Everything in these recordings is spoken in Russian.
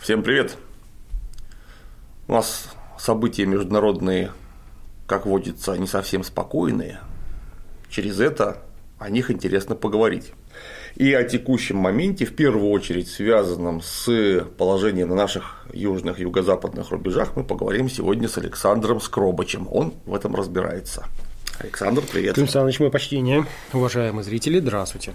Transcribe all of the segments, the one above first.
Всем привет! У нас события международные, как водится, не совсем спокойные. Через это о них интересно поговорить. И о текущем моменте, в первую очередь связанном с положением на наших южных и юго-западных рубежах, мы поговорим сегодня с Александром Скробачем. Он в этом разбирается. Александр, привет. Клим Александрович, мое почтение. Уважаемые зрители, здравствуйте.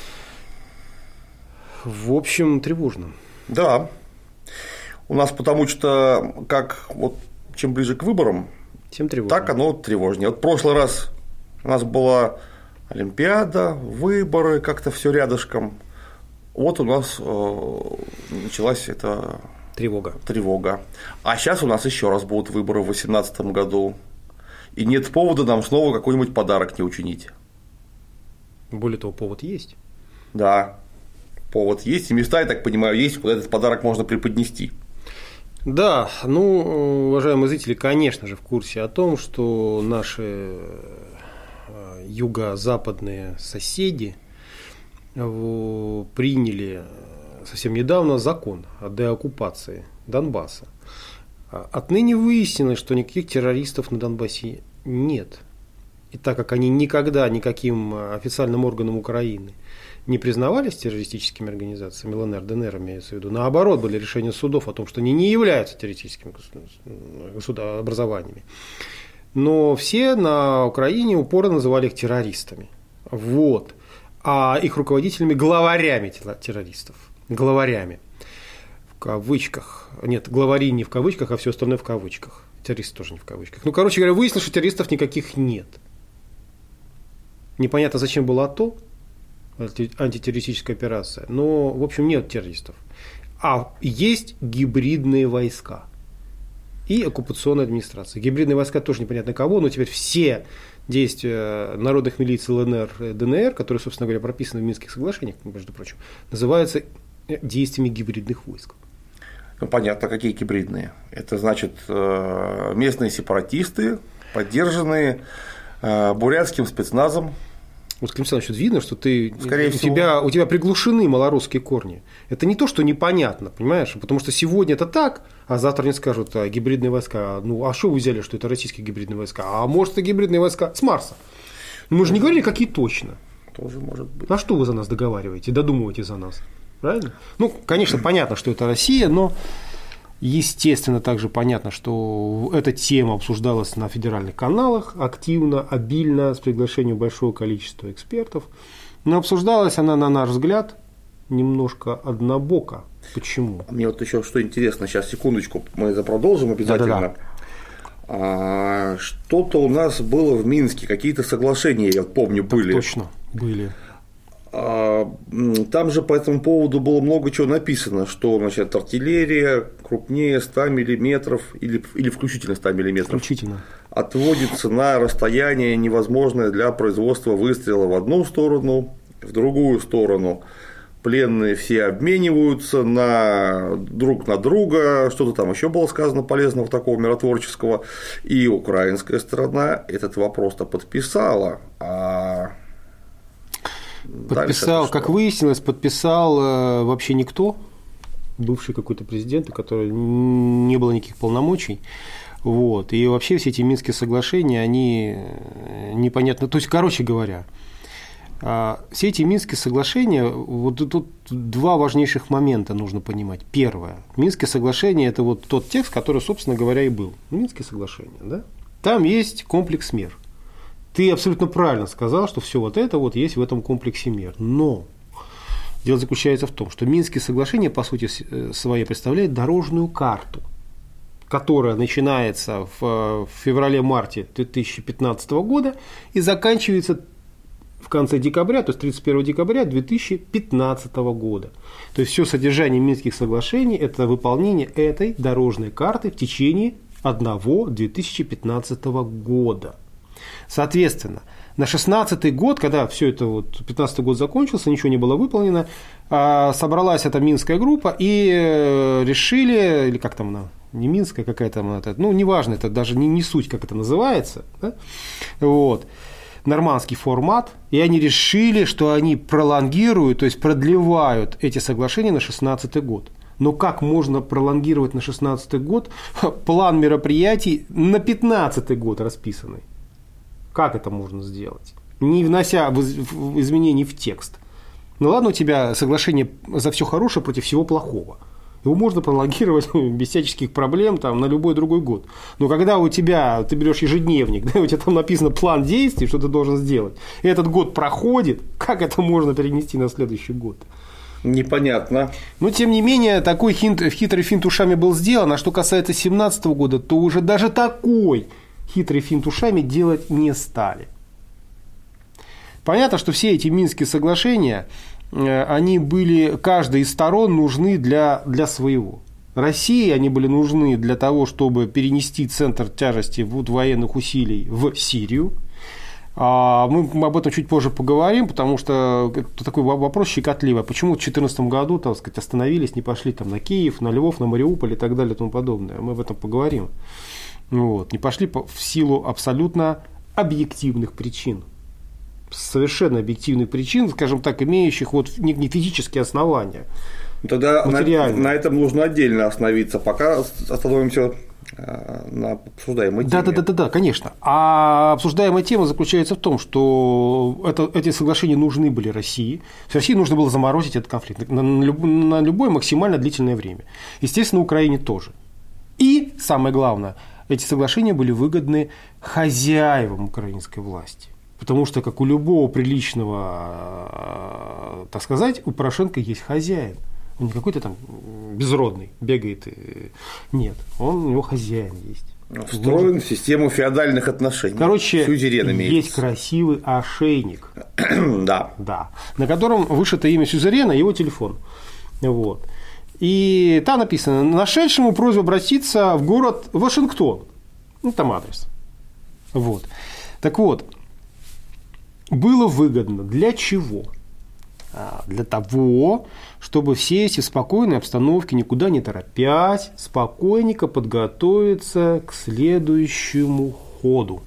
В общем, тревожно. Да. У нас потому что, как вот чем ближе к выборам, тем тревожнее. Так оно тревожнее. Вот в прошлый раз у нас была Олимпиада, выборы, как-то все рядышком. Вот у нас началась эта тревога. А сейчас у нас еще раз будут выборы в 2018 году. И нет повода нам снова какой-нибудь подарок не учинить. Более того, повод есть. Да, повод есть, и места, я так понимаю, есть, куда этот подарок можно преподнести. Да, уважаемые зрители, конечно же, в курсе о том, что наши юго-западные соседи приняли совсем недавно закон о деоккупации Донбасса. Отныне выяснилось, что никаких террористов на Донбассе нет. И так как они никогда никаким официальным органам Украины не признавались террористическими организациями, ЛНР, ДНР имеется в виду, наоборот, были решения судов о том, что они не являются террористическими образованиями. Но все на Украине упорно называли их террористами. Вот. А их руководителями главарями террористов. Главарями. В кавычках. Нет, главари не в кавычках, а все остальное в кавычках. Террористы тоже не в кавычках. Короче говоря, выяснилось, что террористов никаких нет. Непонятно, зачем была АТО, антитеррористическая операция, но, в общем, нет террористов. А есть гибридные войска и оккупационная администрация. Гибридные войска тоже непонятно кого, но теперь все действия народных милиций ЛНР и ДНР, которые, собственно говоря, прописаны в Минских соглашениях, между прочим, называются действиями гибридных войск. Ну, понятно, какие гибридные. Это значит местные сепаратисты, поддержанные бурятским спецназом. Вот, Клим Александрович, видно, что у тебя приглушены малорусские корни. Это не то, что непонятно, понимаешь? Потому что сегодня это так, а завтра они скажут, гибридные войска. А что вы взяли, что это российские гибридные войска? А может, это гибридные войска с Марса? Мы же не говорили, какие точно. Тоже может быть. А что вы за нас договариваете, додумываете за нас? Правильно? Конечно, понятно, что это Россия, но естественно также понятно, что эта тема обсуждалась на федеральных каналах активно, обильно, с приглашением большого количества экспертов. Но обсуждалась она, на наш взгляд, немножко однобоко. Почему? Мне вот еще что интересно, сейчас секундочку, мы это продолжим обязательно. Да-да-да. Что-то у нас было в Минске, какие-то соглашения, я помню, были. Точно, были. Там же по этому поводу было много чего написано, что, значит, артиллерия крупнее 100 мм или включительно 100 мм отводится на расстояние, невозможное для производства выстрела в одну сторону, в другую сторону. Пленные все обмениваются друг на друга, что-то там еще было сказано полезного такого миротворческого, и украинская сторона этот вопрос-то подписала, Подписал, как выяснилось, вообще никто, бывший какой-то президент, у которого не было никаких полномочий. Вот. И вообще все эти Минские соглашения, они непонятно. То есть, короче говоря, все эти Минские соглашения, вот тут два важнейших момента нужно понимать. Первое. Минские соглашения – это вот тот текст, который, собственно говоря, и был. Минские соглашения, да? Там есть комплекс мер. Ты абсолютно правильно сказал, что все вот это вот есть в этом комплексе мер. Но дело заключается в том, что Минские соглашения, по сути своей, представляют дорожную карту, которая начинается в феврале-марте 2015 года и заканчивается в конце декабря, то есть 31 декабря 2015 года. То есть все содержание Минских соглашений – это выполнение этой дорожной карты в течение одного 2015 года. Соответственно, на 2016 год, когда все это 2015 год закончился, ничего не было выполнено, собралась эта Минская группа и решили, или как там она, не Минская какая-то, неважно, это даже не суть, как это называется, да? Вот. Нормандский формат, и они решили, что они пролонгируют, то есть продлевают эти соглашения на 2016 год. Но как можно пролонгировать на 2016 год план мероприятий на 2015 год расписанный? Как это можно сделать? Не внося изменений в текст. Ну ладно, у тебя соглашение за все хорошее против всего плохого. Его можно пролонгировать без всяческих проблем там, на любой другой год. Но когда у тебя, ты берешь ежедневник, да, у тебя там написано план действий, что ты должен сделать, и этот год проходит, как это можно перенести на следующий год? Непонятно. Но, тем не менее, такой хитрый финт ушами был сделан. А что касается 2017 года, то уже даже такой хитрый финт ушами делать не стали. Понятно, что все эти Минские соглашения, они были, каждой из сторон нужны для своего. России они были нужны для того, чтобы перенести центр тяжести военных усилий в Сирию. Мы об этом чуть позже поговорим, потому что это такой вопрос щекотливый. Почему в 2014 году, так сказать, остановились, не пошли там, на Киев, на Львов, на Мариуполь и так далее и тому подобное. Мы об этом поговорим. Вот. Не пошли в силу абсолютно объективных причин. Совершенно объективных причин, скажем так, имеющих вот не физические основания. Тогда на этом нужно отдельно остановиться, пока остановимся на обсуждаемой теме. Да, конечно. А обсуждаемая тема заключается в том, что эти соглашения нужны были России. России нужно было заморозить этот конфликт на любое максимально длительное время. Естественно, Украине тоже. И, самое главное, эти соглашения были выгодны хозяевам украинской власти. Потому что, как у любого приличного, так сказать, у Порошенко есть хозяин. Он не какой-то там безродный, бегает. Нет, у него хозяин есть. Встроен в систему феодальных отношений. Короче, есть красивый ошейник. Да. На котором вышито имя сюзерена и его телефон. Вот. И там написано: нашедшему просьбу обратиться в город Вашингтон. Ну, там адрес. Вот. Так вот, было выгодно для чего? Для того, чтобы все эти в спокойной обстановке, никуда не торопясь, спокойненько подготовиться к следующему ходу.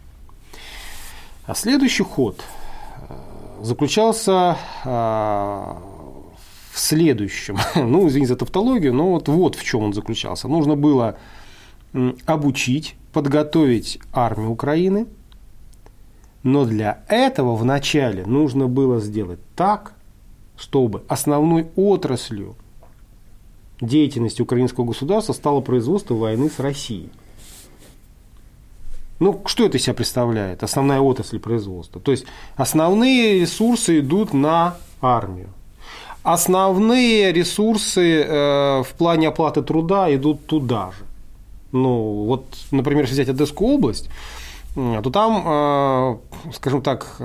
А следующий ход заключался в следующем. Ну, извините за тавтологию, но вот в чем он заключался. Нужно было обучить, подготовить армию Украины, но для этого вначале нужно было сделать так, чтобы основной отраслью деятельности украинского государства стало производство войны с Россией. Ну, что это из себя представляет? Основная отрасль производства. То есть, основные ресурсы идут на армию. Основные ресурсы в плане оплаты труда идут туда же. Ну, вот, например, если взять Одесскую область, то там, скажем так,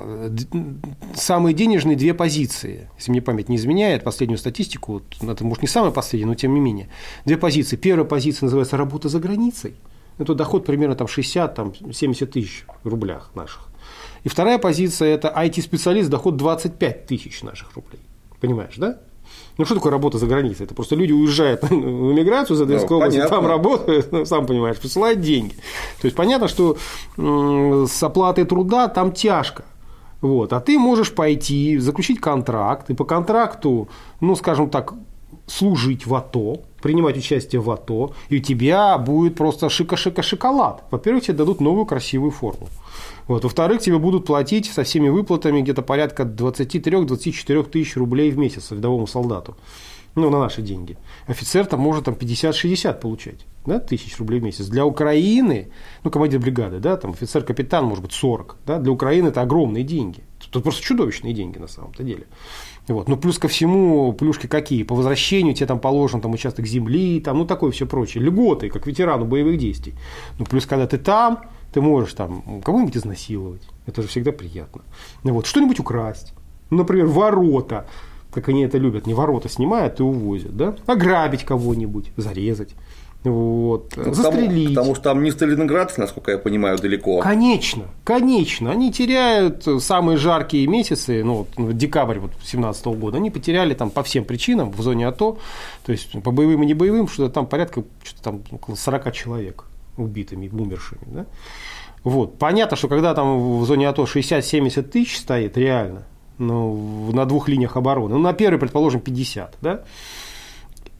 самые денежные две позиции, если мне память не изменяет, последнюю статистику, это может не самая последняя, но тем не менее, две позиции. Первая позиция называется «Работа за границей», это доход примерно 60-70 тысяч в рублях наших. И вторая позиция – это IT-специалист, доход 25 тысяч наших рублей. Понимаешь, да? Ну, что такое работа за границей? Это просто люди уезжают в эмиграцию из Одесской области, там работают, сам понимаешь, присылают деньги. То есть, понятно, что с оплатой труда там тяжко. Вот. А ты можешь пойти, заключить контракт, и по контракту, ну, скажем так, служить в АТО, принимать участие в АТО, и у тебя будет просто шика-шика-шоколад. Во-первых, тебе дадут новую красивую форму. Вот. Во-вторых, тебе будут платить со всеми выплатами где-то порядка 23-24 тысяч рублей в месяц рядовому солдату. Ну, на наши деньги. Офицер там может 50-60 получать, да, тысяч рублей в месяц. Для Украины, ну, командир бригады, да, там офицер-капитан, может быть, 40. Да, для Украины это огромные деньги. Это просто чудовищные деньги на самом-то деле. Вот. Ну, плюс ко всему, плюшки какие? По возвращению тебе там положен там, участок земли, там, ну, такое все прочее. Льготы, как ветерану боевых действий. Ну, плюс, когда ты там, ты можешь там кого-нибудь изнасиловать. Это же всегда приятно. Вот. Что-нибудь украсть. Ну, например, ворота, как они это любят. Не ворота снимают и увозят. Да? Ограбить кого-нибудь, зарезать. Вот. Застрелить. Потому что там не Сталинград, насколько я понимаю, далеко. Конечно. Они теряют самые жаркие месяцы, ну, вот, декабрь 2017 года, они потеряли там по всем причинам в зоне АТО, то есть по боевым и не боевым, что-то там порядка около 40 человек убитыми, умершими. Да? Вот. Понятно, что когда там в зоне АТО 60-70 тысяч стоит реально, ну, на двух линиях обороны, ну, на первой, предположим, 50, да?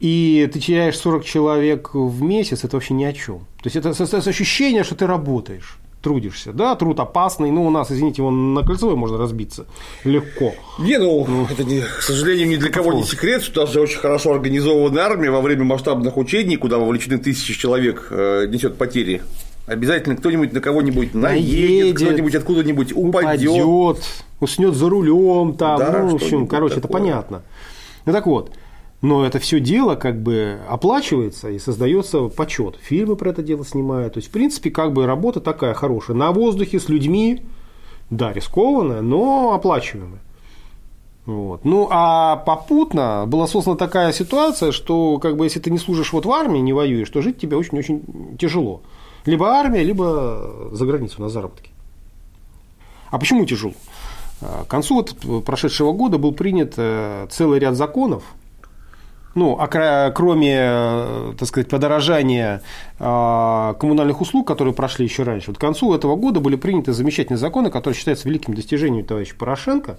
и ты теряешь 40 человек в месяц, это вообще ни о чем. То есть это ощущение, что ты работаешь, трудишься. Да, труд опасный, но у нас, извините, вон на Кольцевой можно разбиться легко. Это, к сожалению, ни для кого не секрет, что даже очень хорошо организованная армия во время масштабных учений, куда вовлечены тысячи человек, несет потери. Обязательно кто-нибудь на кого-нибудь наедет, кто-нибудь откуда-нибудь упадет, уснет за рулем, там, да, в общем, короче, это понятно. Ну так вот, но это все дело как бы оплачивается и создается почет. Фильмы про это дело снимают. То есть, в принципе, как бы работа такая хорошая. На воздухе с людьми, да, рискованная, но оплачиваемая. Вот. Ну, а попутно была создана такая ситуация, что как бы если ты не служишь вот в армии, не воюешь, то жить тебе очень-очень тяжело. Либо армия, либо за границу на заработки. А почему тяжело? К концу прошедшего года был принят целый ряд законов, ну, кроме, так сказать, подорожания коммунальных услуг, которые прошли еще раньше. Вот к концу этого года были приняты замечательные законы, которые считаются великим достижением товарища Порошенко.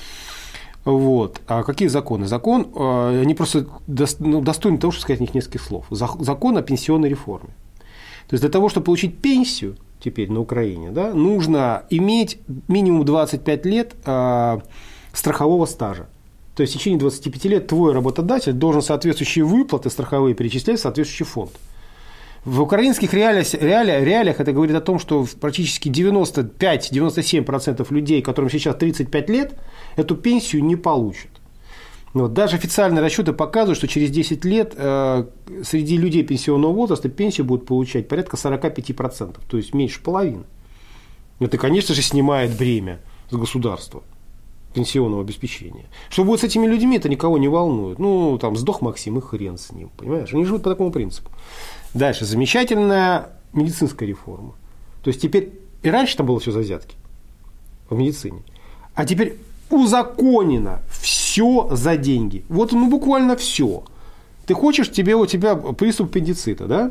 Вот. А какие законы? Они просто достойны того, чтобы сказать о них несколько слов. Закон о пенсионной реформе. То есть для того, чтобы получить пенсию теперь на Украине, да, нужно иметь минимум 25 лет страхового стажа. То есть в течение 25 лет твой работодатель должен соответствующие выплаты страховые перечислять в соответствующий фонд. В украинских реалиях это говорит о том, что практически 95-97% людей, которым сейчас 35 лет, эту пенсию не получат. Вот. Даже официальные расчеты показывают, что через 10 лет среди людей пенсионного возраста пенсию будут получать порядка 45%, то есть меньше половины. Это, конечно же, снимает бремя с государства пенсионного обеспечения. Что будет с этими людьми, это никого не волнует. Ну, там, сдох Максим, и хрен с ним, понимаешь? Они живут по такому принципу. Дальше. Замечательная медицинская реформа. То есть теперь, и раньше там было все за взятки в медицине, а теперь узаконено все за деньги. Вот, ну, буквально все. Ты хочешь, у тебя приступ аппендицита, да?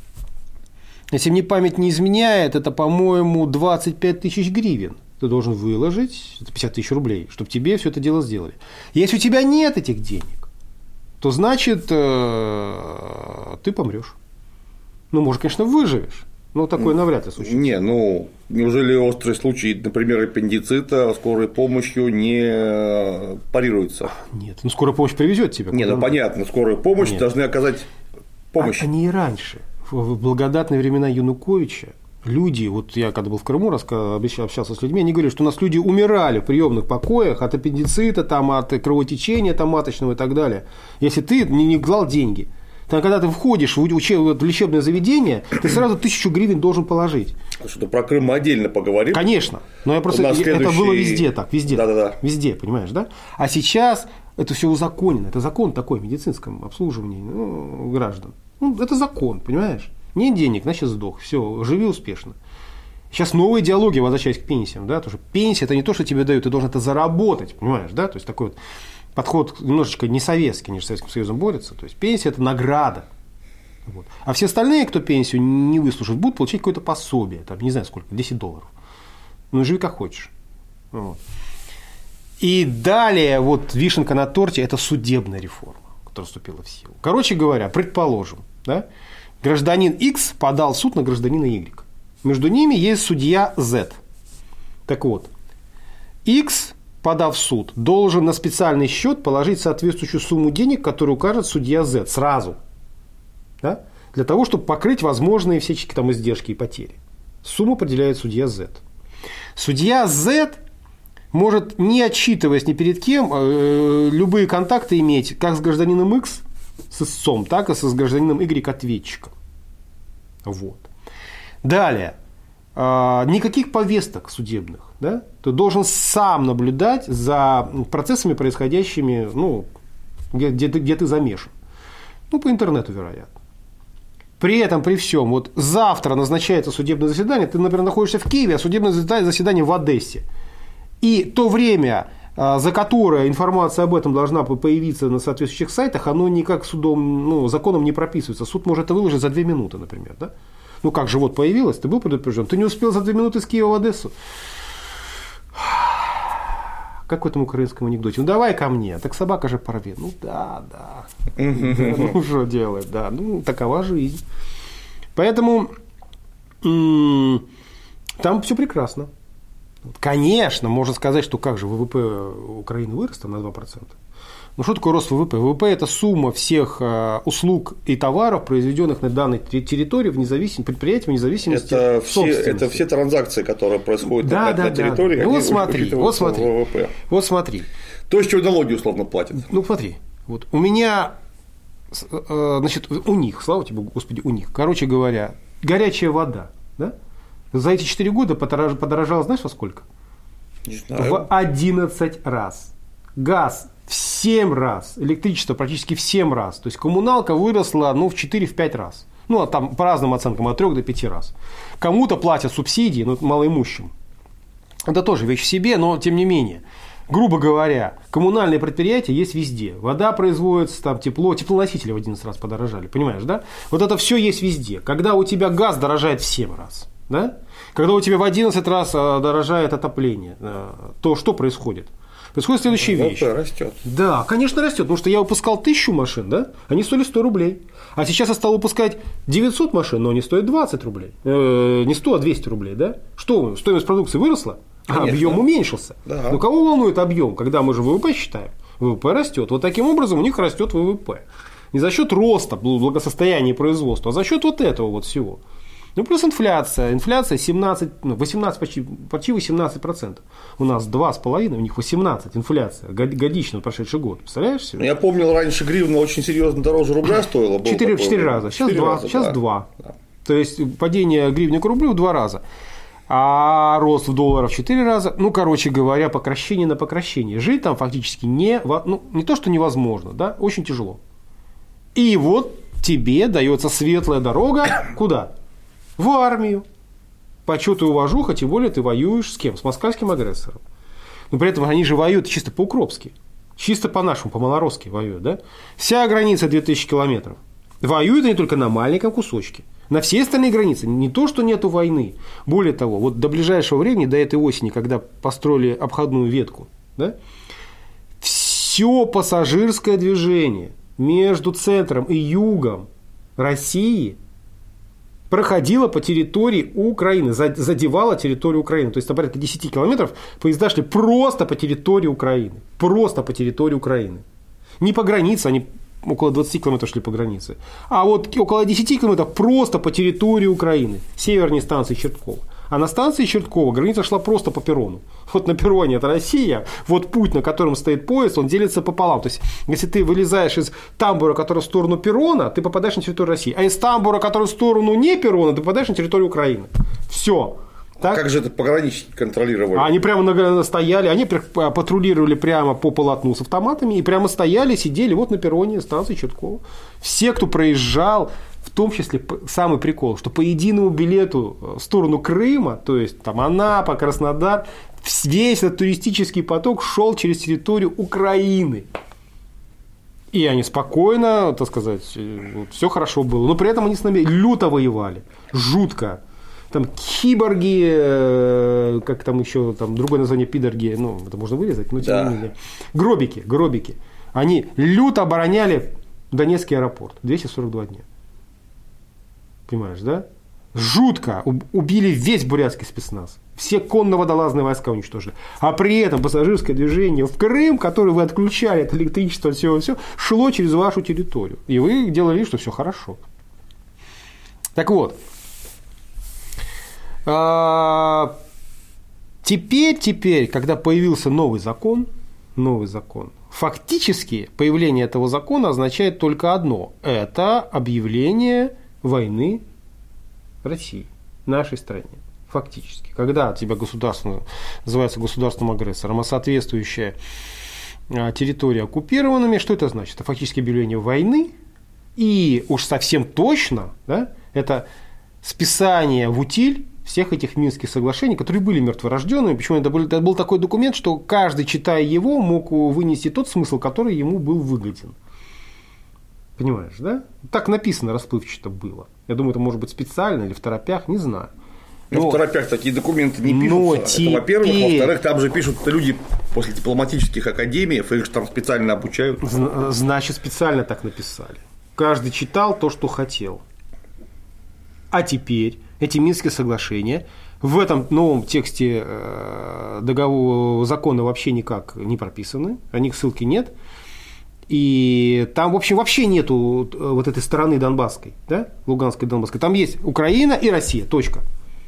Если мне память не изменяет, это, по-моему, 25 тысяч гривен. Ты должен выложить, это 50 тысяч рублей, чтобы тебе все это дело сделали. Если у тебя нет этих денег, то значит ты помрешь. Ну, может, конечно, выживешь, но такое навряд ли случится. Неужели острый случай, например, аппендицита скорой помощью не парируется? Нет, скорая помощь привезет тебя. Понятно, скорую помощь должны оказать помощь. Они и раньше, в благодатные времена Януковича, люди, вот я когда был в Крыму, общался с людьми, они говорили, что у нас люди умирали в приемных покоях от аппендицита, там, от кровотечения там, маточного и так далее, если ты не клал деньги. Там, когда ты входишь в лечебное заведение, ты сразу 1000 гривен должен положить. Что-то про Крым мы отдельно поговорим. Конечно, но это было везде так, везде, понимаешь, да? А сейчас это все узаконено, это закон такой в медицинском обслуживании граждан. Это закон, понимаешь? Нет денег, значит сдох. Все, живи успешно. Сейчас новая идеология, возвращаясь к пенсиям, да, потому что пенсия – это не то, что тебе дают, ты должен это заработать, понимаешь, да, то есть такой вот подход немножечко не советский, они же с Советским Союзом борются, то есть пенсия – это награда. Вот. А все остальные, кто пенсию не выслушает, будут получать какое-то пособие, там, не знаю сколько, $10. Ну, живи как хочешь. Вот. И далее, вот вишенка на торте – это судебная реформа, которая вступила в силу. Короче говоря, предположим, да, гражданин X подал в суд на гражданина Y. Между ними есть судья Z. Так вот, X, подав в суд, должен на специальный счет положить соответствующую сумму денег, которую укажет судья Z сразу. Да? Для того, чтобы покрыть возможные всяческие там издержки и потери. Сумму определяет судья Z. Судья Z может, не отчитываясь ни перед кем, любые контакты иметь как с гражданином X, с истцом, так и с гражданином Y ответчиком. Вот. Далее. Никаких повесток судебных. Да? Ты должен сам наблюдать за процессами, происходящими, где ты замешан. По интернету, вероятно. При этом, при всем, вот завтра назначается судебное заседание, ты, например, находишься в Киеве, а судебное заседание в Одессе. И то время, за которое информация об этом должна появиться на соответствующих сайтах, оно никак законом не прописывается. Суд может это выложить за 2 минуты, например. Да? Как же вот появилось, ты был предупрежден, ты не успел за 2 минуты с Киева в Одессу. как в этом украинском анекдоте. Ну, давай ко мне, так собака же порвет. Ну, да. Ну, что делать, да. Ну, такова жизнь. Поэтому там все прекрасно. Конечно, можно сказать, что как же ВВП Украины вырос там на 2%. Ну, что такое рост ВВП? ВВП – это сумма всех услуг и товаров, произведенных на данной территории, предприятий вне зависимости от собственности. Это все транзакции, которые происходят на территории, они ВВП. Вот смотри. То, с чего налоги условно платят. Ну, смотри. Вот у меня, значит, у них, слава тебе, Господи, у них, короче говоря, горячая вода, да? За эти 4 года подорожала, знаешь, во сколько? Не знаю. В 11 раз. Газ в 7 раз, электричество практически в 7 раз. То есть коммуналка выросла в 4-5 раз. Ну, а там по разным оценкам от 3 до 5 раз. Кому-то платят субсидии, малоимущим. Это тоже вещь в себе, но тем не менее. Грубо говоря, коммунальные предприятия есть везде. Вода производится, там теплоносители в 11 раз подорожали. Понимаешь, да? Вот это все есть везде. Когда у тебя газ дорожает в 7 раз, да? Когда у тебя в 11 раз дорожает отопление, то что происходит? Происходит следующая вещь. Растет. Да, конечно, растет. Потому что я выпускал 1000 машин, да? Они стоили 100 рублей. А сейчас я стал выпускать 900 машин, но они стоят 20 рублей. Не 100, а 200 рублей, да? Что, стоимость продукции выросла? А объем уменьшился. Да. Но кого волнует объем, когда мы же ВВП считаем? ВВП растет. Вот таким образом у них растет ВВП. Не за счет роста благосостояния и производства, а за счет вот этого вот всего. Ну, плюс инфляция. Инфляция 18, почти 18%. У нас 2,5%, у них 18% инфляция. Годичная, прошедший год. Представляешь себе? Я помнил, раньше гривна очень серьезно дороже рубля стоила. 4 раза. Сейчас 2. Да. То есть падение гривны к рублю в 2 раза. А рост в долларах в 4 раза. Ну, короче говоря, покращение на покращение. Жить там фактически не то, что невозможно, да, очень тяжело. И вот тебе дается светлая дорога куда? В армию. Почет и уважуха, тем более ты воюешь с кем? С москальским агрессором. Но при этом они же воюют чисто по-укропски. Чисто по-нашему, по-малоросски воюют, да? Вся граница 2000 километров. Воюют они только на маленьком кусочке. На все остальные границы не то, что нету войны. Более того, вот до ближайшего времени, до этой осени, когда построили обходную ветку, да, все пассажирское движение между центром и югом России проходило по территории Украины, задевало территорию Украины. То есть, на порядка 10 километров поезда шли просто по территории Украины. Просто по территории Украины. Не по границе, они около 20 километров шли по границе. А вот около 10 километров просто по территории Украины. Севернее станции Черткова. А на станции Черткова граница шла просто по перрону. Вот на перроне это Россия, вот путь, на котором стоит поезд, он делится пополам. То есть, если ты вылезаешь из тамбура, который в сторону перрона, ты попадаешь на территорию России. А из тамбура, который в сторону не перрона, ты попадаешь на территорию Украины. Все. Так? Как же это пограничники контролировали? Они прямо стояли, они патрулировали прямо по полотну с автоматами и прямо стояли, сидели вот на перроне станции Черткова. Все, кто проезжал, в том числе самый прикол, что по единому билету в сторону Крыма, то есть там Анапа, Краснодар, весь этот туристический поток шел через территорию Украины. И они спокойно, так сказать, все хорошо было. Но при этом они с нами люто воевали, жутко. Там киборги, как там еще, там другое название пидорги, ну, это можно вырезать, но тем не менее. Гробики. Они люто обороняли Донецкий аэропорт 242 дня. Понимаешь, да? Жутко убили весь бурятский спецназ. Все конно-водолазные войска уничтожили. А при этом пассажирское движение в Крым, которое вы отключали от электричества, все, шло через вашу территорию. И вы делали вид, что все хорошо. Так вот. Теперь, когда появился новый закон, фактически появление этого закона означает только одно. Это объявление войны России, нашей стране. Фактически. Когда тебя государство называется государственным агрессором, а соответствующая территория оккупированными, что это значит? Это фактически объявление войны. И уж совсем точно, да, это списание в утиль всех этих Минских соглашений, которые были мертворожденными. Почему это был такой документ, что каждый, читая его, мог вынести тот смысл, который ему был выгоден. Понимаешь, да? Так написано расплывчато было. Я думаю, это может быть специально или в торопях, не знаю. в торопях такие документы не пишутся. Это, во-первых. Во-вторых, там же пишут люди после дипломатических академий, их же там специально обучают. Значит, специально так написали. Каждый читал то, что хотел. А теперь эти Минские соглашения в этом новом тексте договора, закона вообще никак не прописаны, о них ссылки нет. И там, в общем, вообще нету вот этой стороны Донбасской, да, Луганской, Донбасской. Там есть Украина и Россия, точка.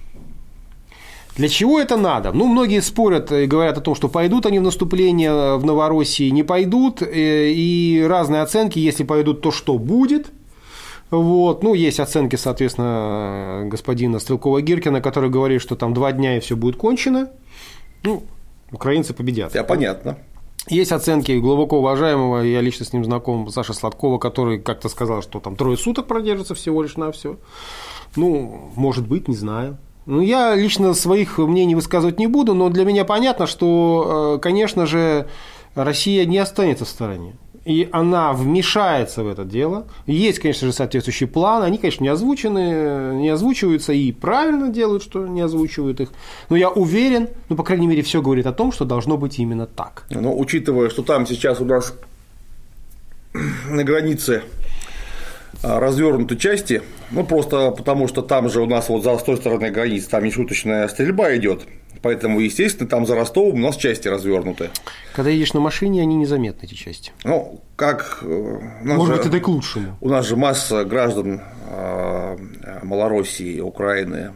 Для чего это надо? Ну, многие спорят и говорят о том, что пойдут они в наступление в Новороссии, не пойдут, и разные оценки, если пойдут, то что будет? Вот. Ну, есть оценки, соответственно, господина Стрелкова-Гиркина, который говорит, что там 2 дня и все будет кончено. Ну, украинцы победят. Это понятно. Есть оценки глубоко уважаемого, я лично с ним знаком, Саши Сладкова, который как-то сказал, что там 3 суток продержится всего лишь на все. Ну, может быть, не знаю. Ну, я лично своих мнений высказывать не буду, но для меня понятно, что, конечно же, Россия не останется в стороне. И она вмешается в это дело. Есть, конечно же, соответствующий план. Они, конечно, не озвучиваются и правильно делают, что не озвучивают их. Но я уверен, ну, по крайней мере, все говорит о том, что должно быть именно так. Но учитывая, что там сейчас у нас на границе развернуты части, ну, просто потому что там же у нас вот с той стороны границы там нешуточная стрельба идет. Поэтому, естественно, там за Ростовом у нас части развернуты. Когда едешь на машине, они незаметны, эти части. Ну, как. Может быть, это и к лучшему. У нас же масса граждан Малороссии, Украины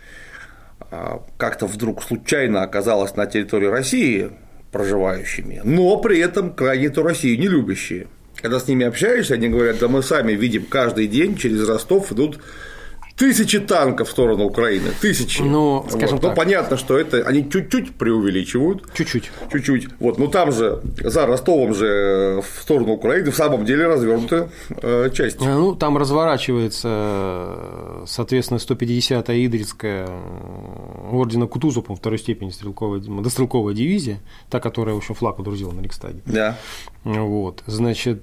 как-то вдруг случайно оказалась на территории России проживающими, но при этом крайне эту Россию не любящие. Когда с ними общаешься, они говорят: да мы сами видим, каждый день через Ростов идут 1000 танков в сторону Украины, 1000. Ну, скажем так. Ну, понятно, что это они чуть-чуть преувеличивают. Чуть-чуть. Вот, но там же, за Ростовом же в сторону Украины в самом деле развернуты части. Ну, там разворачивается, соответственно, 150-я Идрицкая ордена Кутузова, по второй степени мотострелковая дивизия, та, которая, в общем, флаг удрузила на Рейхстаге. Да. Вот, значит,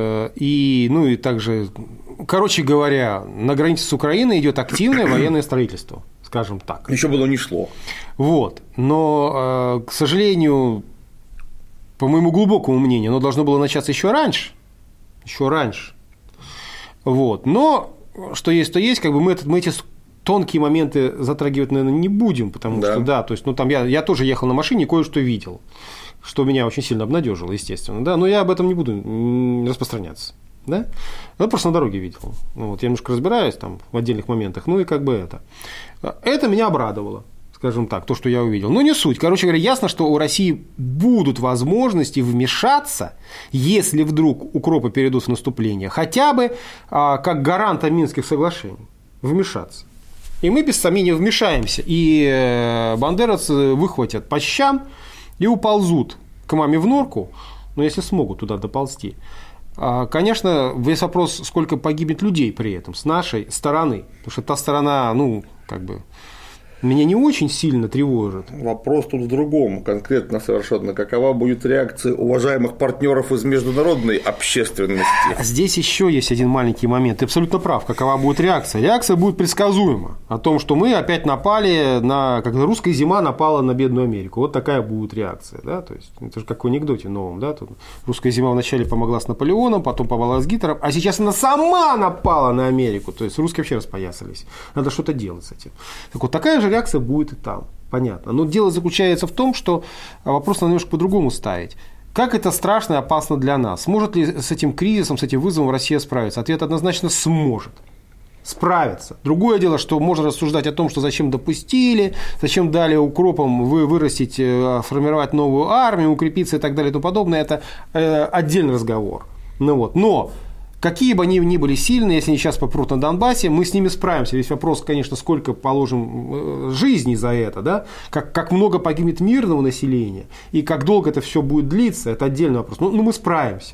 и также, короче говоря, на границе с Украиной идет активное военное строительство, скажем так. Еще было не шло. Вот, но, к сожалению, по моему глубокому мнению, оно должно было начаться еще раньше. Вот, но что есть, то есть, как бы мы эти тонкие моменты затрагивать, наверное, не будем, потому что, да, то есть, ну, там я тоже ехал на машине и кое-что видел, что меня очень сильно обнадежило, естественно, да, но я об этом не буду распространяться, да, я просто на дороге видел, вот, я немножко разбираюсь там в отдельных моментах, ну, и как бы это меня обрадовало, скажем так, то, что я увидел, но не суть, короче говоря, ясно, что у России будут возможности вмешаться, если вдруг укропы перейдут в наступление, хотя бы как гаранта Минских соглашений, вмешаться. И мы без сомнения вмешаемся, и бандеровцы выхватят по щам и уползут к маме в норку, но если смогут туда доползти. Конечно, весь вопрос, сколько погибнет людей при этом с нашей стороны, потому что та сторона, ну, как бы, меня не очень сильно тревожит. Вопрос тут в другом, конкретно совершенно. Какова будет реакция уважаемых партнеров из международной общественности? Здесь еще есть один маленький момент. Ты абсолютно прав. Какова будет реакция? Реакция будет предсказуема. О том, что мы опять напали на... Как русская зима напала на бедную Америку. Вот такая будет реакция. Да? То есть, это же как в анекдоте новом. Да? Тут русская зима вначале помогла с Наполеоном, потом помогла с Гитлером, а сейчас она сама напала на Америку. То есть, русские вообще распоясались. Надо что-то делать с этим. Так вот, такая же реакция будет и там, понятно. Но дело заключается в том, что вопрос надо немножко по-другому ставить. Как это страшно и опасно для нас? Сможет ли с этим кризисом, с этим вызовом Россия справиться? Ответ однозначно сможет. Справиться. Другое дело, что можно рассуждать о том, что зачем допустили, зачем дали укропам вырастить, формировать новую армию, укрепиться и так далее и тому подобное. Это отдельный разговор. Ну вот. Но какие бы они ни были сильные, если они сейчас попрут на Донбассе, мы с ними справимся. Весь вопрос, конечно, сколько положим жизней за это, да? Как много погибнет мирного населения, и как долго это все будет длиться, это отдельный вопрос. Но мы справимся.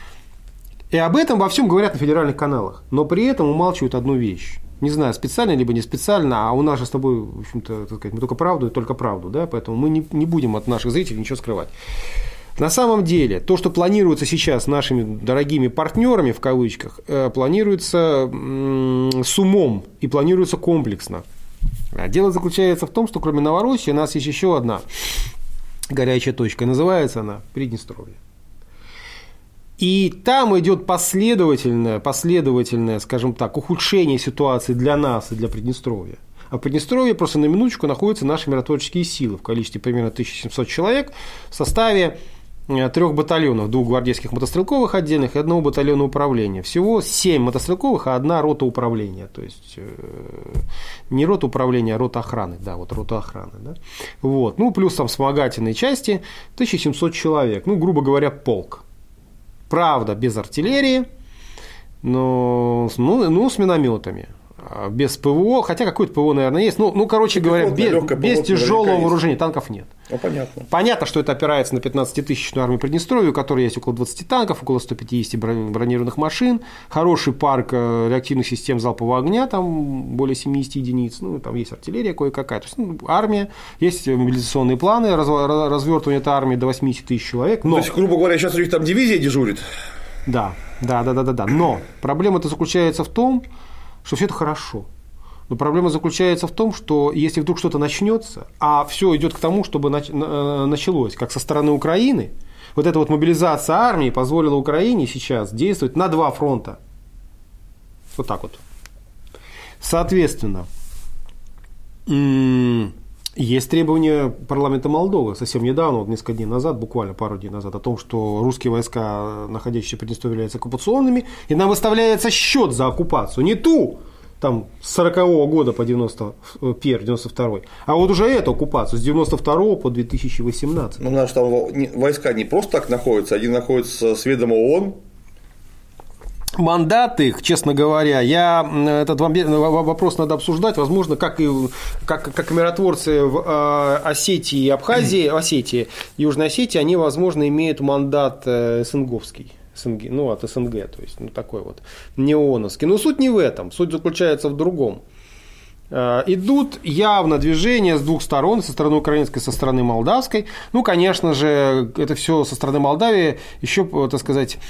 И об этом во всем говорят на федеральных каналах, но при этом умалчивают одну вещь. Не знаю, специально либо не специально, а у нас же с тобой, в общем-то, так сказать, мы только правду, да? Поэтому мы не будем от наших зрителей ничего скрывать. На самом деле, то, что планируется сейчас нашими дорогими партнерами, в кавычках, планируется с умом и планируется комплексно. Дело заключается в том, что кроме Новороссии у нас есть еще одна горячая точка. Называется она Приднестровье. И там идет последовательное, скажем так, ухудшение ситуации для нас и для Приднестровья. А в Приднестровье просто на минуточку находятся наши миротворческие силы в количестве примерно 1700 человек в составе 3 батальонов, 2 гвардейских мотострелковых отдельных и 1 батальона управления. Всего 7 мотострелковых, а 1 рота управления. То есть не рота управления, а рота охраны. Да, вот рота охраны. Да? Вот. Ну, плюс там вспомогательные части 1700 человек. Ну, грубо говоря, полк. Правда, без артиллерии, но с минометами. Без ПВО, хотя какое-то ПВО, наверное, есть. Короче говоря, без тяжелого вооружения танков нет. Ну, понятно. Понятно, что это опирается на 15-тысячную армию Приднестровья, у которой есть около 20 танков, около 150 бронированных машин, хороший парк реактивных систем залпового огня, там более 70 единиц, там есть артиллерия кое-какая. То есть, армия, есть мобилизационные планы, развертывание этой армии до 80 тысяч человек. Но... То есть, грубо говоря, сейчас у них там дивизия дежурит? Да. Но проблема-то заключается в том, что все это хорошо. Но проблема заключается в том, что если вдруг что-то начнется, а все идет к тому, чтобы началось, как со стороны Украины, вот эта вот мобилизация армии позволила Украине сейчас действовать на 2 фронта. Вот так вот. Соответственно, есть требования парламента Молдовы совсем недавно, вот несколько дней назад, буквально пару дней назад, о том, что русские войска, находящиеся в Приднестровье, являются оккупационными, и нам выставляется счет за оккупацию. Не ту, там, с 40-го года по 91-92, а вот уже эту оккупацию с 92 по 2018. Ну, наши там войска не просто так находятся, они находятся с ведома ООН. Мандат их, честно говоря, этот вопрос надо обсуждать, возможно, как миротворцы в Осетии и Абхазии, Южной Осетии, они, возможно, имеют мандат СНГовский. От СНГ, то есть, такой вот, не ООНовский. Но суть не в этом, суть заключается в другом. Идут явно движения с 2 сторон, со стороны украинской, со стороны молдавской. Конечно же, это все со стороны Молдавии еще, так сказать,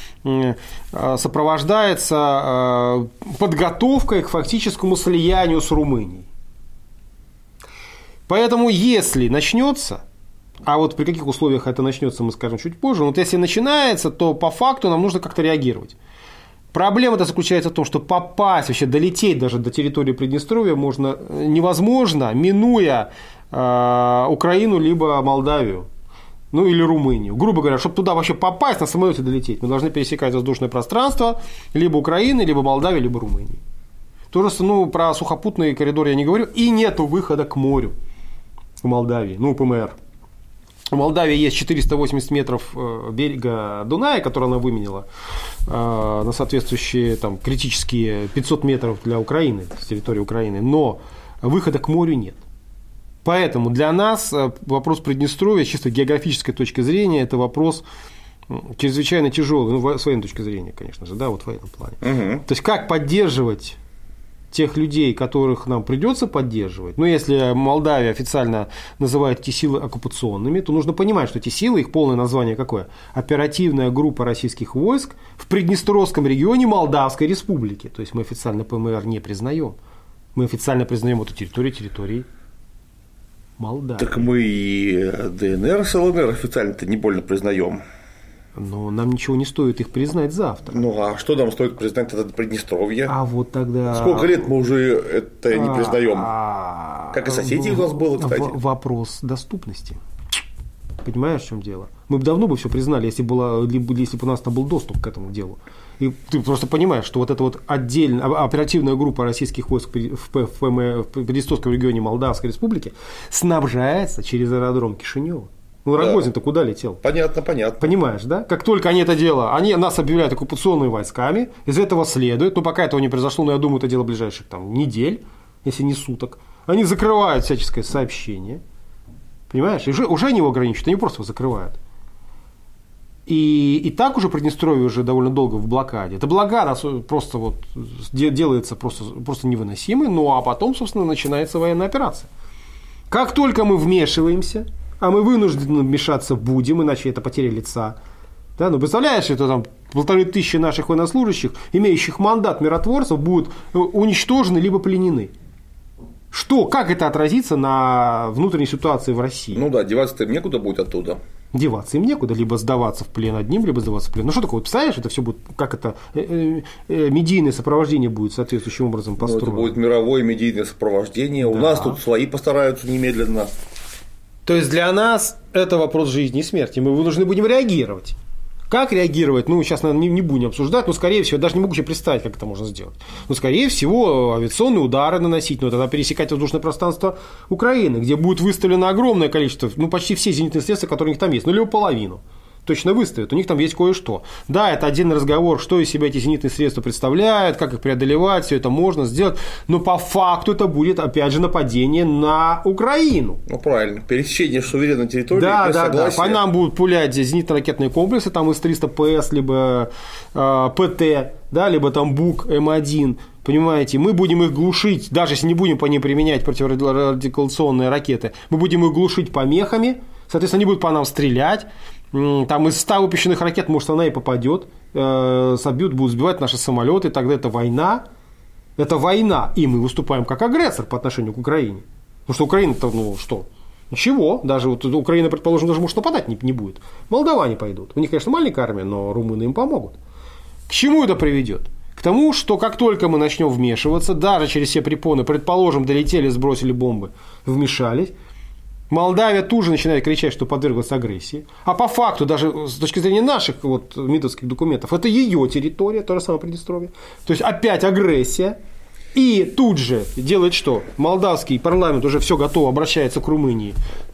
сопровождается подготовкой к фактическому слиянию с Румынией. Поэтому, если начнется, а вот при каких условиях это начнется, мы скажем чуть позже, но вот если начинается, то по факту нам нужно как-то реагировать. Проблема-то заключается в том, что попасть, вообще долететь даже до территории Приднестровья невозможно, минуя Украину либо Молдавию, или Румынию. Грубо говоря, чтобы туда вообще попасть, на самолете долететь, мы должны пересекать воздушное пространство либо Украины, либо Молдавии, либо Румынии. То же, про сухопутный коридор я не говорю, и нету выхода к морю в Молдавии, ПМР. В Молдавии есть 480 метров берега Дуная, который она выменила на соответствующие критические 500 метров для Украины, с территории Украины, но выхода к морю нет. Поэтому для нас вопрос Приднестровья, с чисто географической точки зрения, это вопрос чрезвычайно тяжелый, с военной точки зрения, конечно же, в военном плане. Угу. То есть, как поддерживать тех людей, которых нам придется поддерживать, если Молдавия официально называет эти силы оккупационными, то нужно понимать, что эти силы, их полное название какое? Оперативная группа российских войск в Приднестровском регионе Молдавской Республики. То есть мы официально ПМР не признаем. Мы официально признаем эту территории Молдавии. Так мы и ДНР с ЛНР официально-то не больно признаем. Но нам ничего не стоит их признать завтра. А что нам стоит признать это Приднестровье? А вот тогда... Сколько лет мы уже это не признаем? Как и соседей у нас было, кстати. Вопрос доступности. Понимаешь, в чем дело? Мы бы давно все признали, если бы у нас там был доступ к этому делу. И ты просто понимаешь, что вот эта вот отдельная оперативная группа российских войск в Приднестровском регионе Молдавской Республики снабжается через аэродром Кишинева. Рогозин-то куда летел? Понятно. Понимаешь, да? Как только они это дело, нас объявляют оккупационными войсками, из этого следует, пока этого не произошло, я думаю, это дело ближайших недель, если не суток, они закрывают всяческое сообщение, понимаешь? И уже они его ограничивают, они просто его закрывают. И так уже Приднестровье уже довольно долго в блокаде. Эта блокада просто делается просто невыносимой, а потом, собственно, начинается военная операция. Как только мы вмешиваемся, а мы вынуждены вмешаться будем, иначе это потеря лица. Да? Представляешь, это 1500 наших военнослужащих, имеющих мандат миротворцев, будут уничтожены либо пленены. Как это отразится на внутренней ситуации в России? Ну да, деваться-то им некуда будет оттуда. Деваться им некуда, либо сдаваться в плен одним, либо сдаваться в плен. Ну что такое, представляешь, это все будет, как это, медийное сопровождение будет соответствующим образом построено. Это будет мировое медийное сопровождение, да. У нас тут свои постараются немедленно. То есть для нас это вопрос жизни и смерти, мы должны будем реагировать. Как реагировать? Ну, сейчас, наверное, не будем обсуждать, но, скорее всего, даже не могу себе представить, как это можно сделать. Но, скорее всего, авиационные удары наносить, но тогда пересекать воздушное пространство Украины, где будет выставлено огромное количество, почти все зенитные средства, которые у них там есть, либо половину. Точно выставят, у них там есть кое-что. Да, это отдельный разговор, что из себя эти зенитные средства представляют, как их преодолевать, все это можно сделать, но по факту это будет, опять же, нападение на Украину. Ну, правильно, пересечение суверенной территории, да, по нам будут пулять зенитно-ракетные комплексы, там С-300 ПС, либо ПТ, да, либо там БУК М1, понимаете, мы будем их глушить, даже если не будем по ним применять противорадиолокационные ракеты, мы будем их глушить помехами, соответственно, они будут по нам стрелять. Там из 100 выпущенных ракет, может, она и попадет, собьют, будут сбивать наши самолеты, тогда это война. Это война, и мы выступаем как агрессор по отношению к Украине. Потому что Украина-то, что? Ничего, даже вот Украина, предположим, даже может нападать не будет. Молдаване пойдут. У них, конечно, маленькая армия, но румыны им помогут. К чему это приведет? К тому, что как только мы начнем вмешиваться, даже через все препоны, предположим, долетели, сбросили бомбы, вмешались, Молдавия тут же начинает кричать, что подверглась агрессии. А по факту, даже с точки зрения наших МИДовских документов, это ее территория, то же самое Приднестровье. То есть опять агрессия. И тут же делает что? Молдавский парламент уже все готово, обращается к Румынии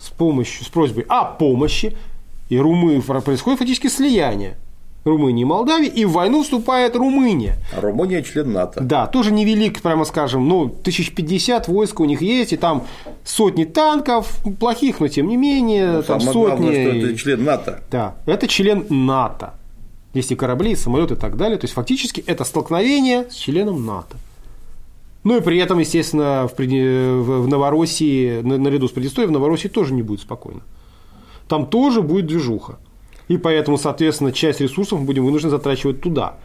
с просьбой о помощи. И происходит фактически слияние Румынии и Молдавии, и в войну вступает Румыния. А Румыния член НАТО. Да, тоже невелик, прямо скажем, 1050 войск у них есть, и там сотни танков, плохих, но тем не менее, там сотни. Главное, что это член НАТО. Да, это член НАТО. Есть и корабли, и самолеты и так далее. То есть фактически это столкновение с членом НАТО. Ну и при этом, естественно, в Новороссии, наряду с Приднестровьем, в Новороссии тоже не будет спокойно. Там тоже будет движуха. И поэтому, соответственно, часть ресурсов мы будем вынуждены затрачивать туда.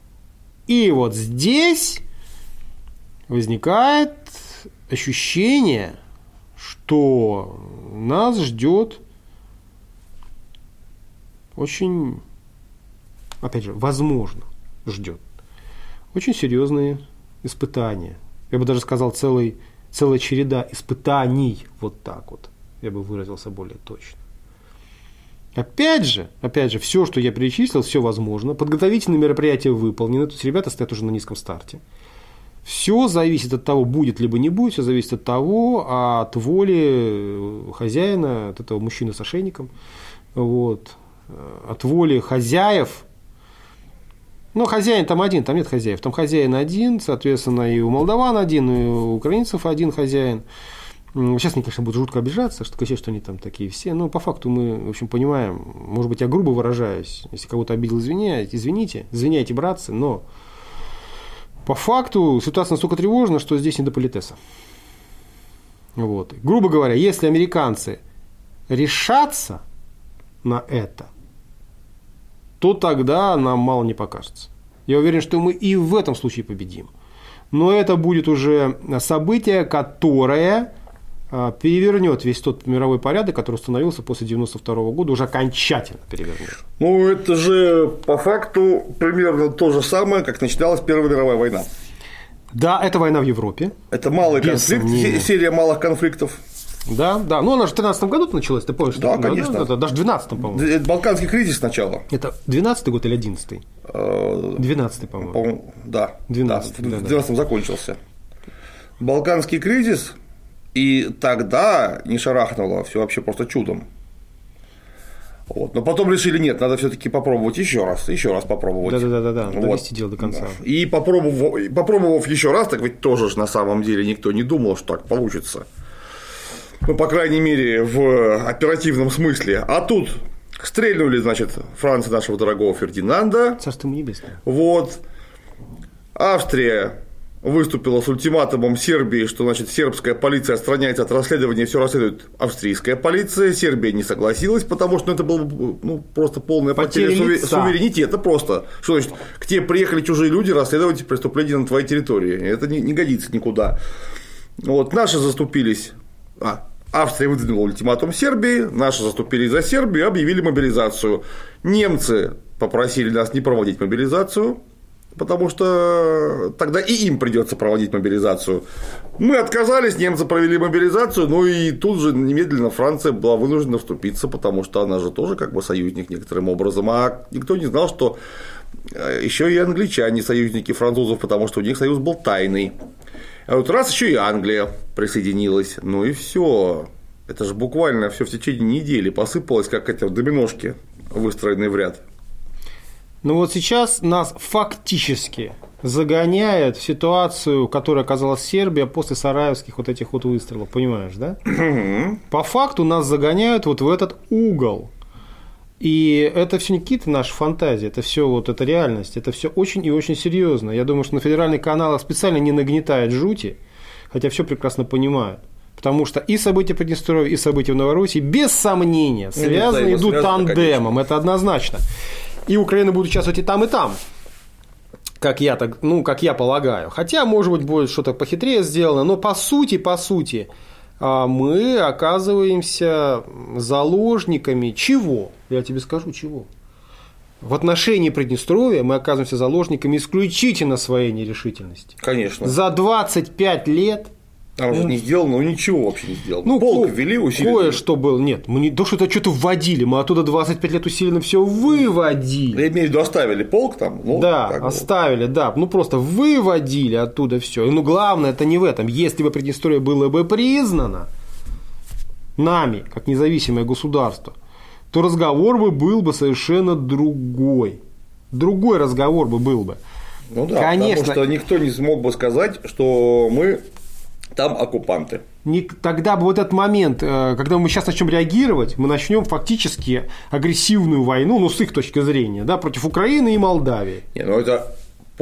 И вот здесь возникает ощущение, что нас ждет очень, опять же, возможно, ждет очень серьезные испытания. Я бы даже сказал, целая череда испытаний, вот так вот. Я бы выразился более точно. Опять же, все, что я перечислил, все возможно. Подготовительные мероприятия выполнены. То есть ребята стоят уже на низком старте. Все зависит от того, будет либо не будет. Все зависит от того, от воли хозяина, от этого мужчины с ошейником. Вот. От воли хозяев. Ну, хозяин там один, там нет хозяев. Там хозяин один, соответственно, и у молдаван один, и у украинцев один хозяин. Сейчас они, конечно, будут жутко обижаться, что кричат, что они там такие все. Но по факту мы, в общем, понимаем, может быть, я грубо выражаюсь. Если кого-то обидел, извиняйте, братцы, но по факту ситуация настолько тревожна, что здесь не до политеса. Вот. Грубо говоря, если американцы решатся на это, то тогда нам мало не покажется. Я уверен, что мы и в этом случае победим. Но это будет уже событие, которое перевернет весь тот мировой порядок, который установился после 1992 года, уже окончательно перевернет. Ну, это же по факту примерно то же самое, как начиналась Первая мировая война. Да, это война в Европе. Это малый конфликт, серия малых конфликтов. Да. Ну, она же в 2013 году началась, ты помнишь? Да, конечно. Это даже в 2012, по-моему. Это Балканский кризис сначала. Это 12-й год или 11-й? 12-й, по-моему. Да. 12-й, в 12-м закончился. Балканский кризис, и тогда не шарахнуло все вообще просто чудом. Вот. Но потом решили, нет, надо все-таки попробовать еще раз попробовать. Да, довести дело до конца. И попробовав еще раз, так ведь тоже на самом деле никто не думал, что так получится. Ну, по крайней мере, в оперативном смысле. А тут стрельнули, значит, Франция нашего дорогого Фердинанда. Царство ему небесное. Вот. Австрия выступила с ультиматумом Сербии, что, значит, сербская полиция отстраняется от расследования, все расследует австрийская полиция. Сербия не согласилась, потому что это было просто полная потеря суверенитета. Просто. Что значит, к тебе приехали чужие люди расследовать преступления на твоей территории. Это не годится никуда. Вот, наши заступились. Австрия выдвинула ультиматум Сербии, наши заступились за Сербию и объявили мобилизацию. Немцы попросили нас не проводить мобилизацию, потому что тогда и им придется проводить мобилизацию. Мы отказались, немцы провели мобилизацию, ну и тут же немедленно Франция была вынуждена вступиться, потому что она же тоже как бы союзник некоторым образом, а никто не знал, что еще и англичане союзники французов, потому что у них союз был тайный. А вот раз еще и Англия присоединилась, ну и все. Это же буквально все в течение недели посыпалось, как эти доминошки, выстроенные в ряд. Ну вот сейчас нас фактически загоняют в ситуацию, в которой оказалась Сербия после сараевских вот этих вот выстрелов, понимаешь, да? По факту нас загоняют вот в этот угол. И это все не какие-то наши фантазии, это все вот эта реальность, это все очень и очень серьезно. Я думаю, что на федеральных каналах специально не нагнетают жути, хотя все прекрасно понимают. Потому что и события Приднестровья, и события в Новороссии, без сомнения, связаны, идут тандемом, конечно. Это однозначно. И Украина будет участвовать и там, как я полагаю. Хотя, может быть, будет что-то похитрее сделано, но по сути, мы оказываемся заложниками чего? Я тебе скажу, чего. В отношении Приднестровья мы оказываемся заложниками исключительно своей нерешительности. Конечно. За 25 лет. Там же не сделано, ничего вообще не сделано. Ну, полк ввели усиленно. Кое-что было. Нет, мы не то, что это что-то вводили, мы оттуда 25 лет усиленно все выводили. Я имею в виду, оставили полк там. Ну, да, оставили, вот. Да. Ну, просто выводили оттуда все. И, ну, главное, это не в этом. Если бы Приднестровье было бы признано нами, как независимое государство, то разговор бы был бы совершенно другой. Другой разговор бы был бы. Ну да, конечно. Потому что никто не смог бы сказать, что мы там оккупанты. Тогда бы вот этот момент, когда мы сейчас начнем реагировать, мы начнем фактически агрессивную войну, ну, с их точки зрения, да, против Украины и Молдавии. Не, ну это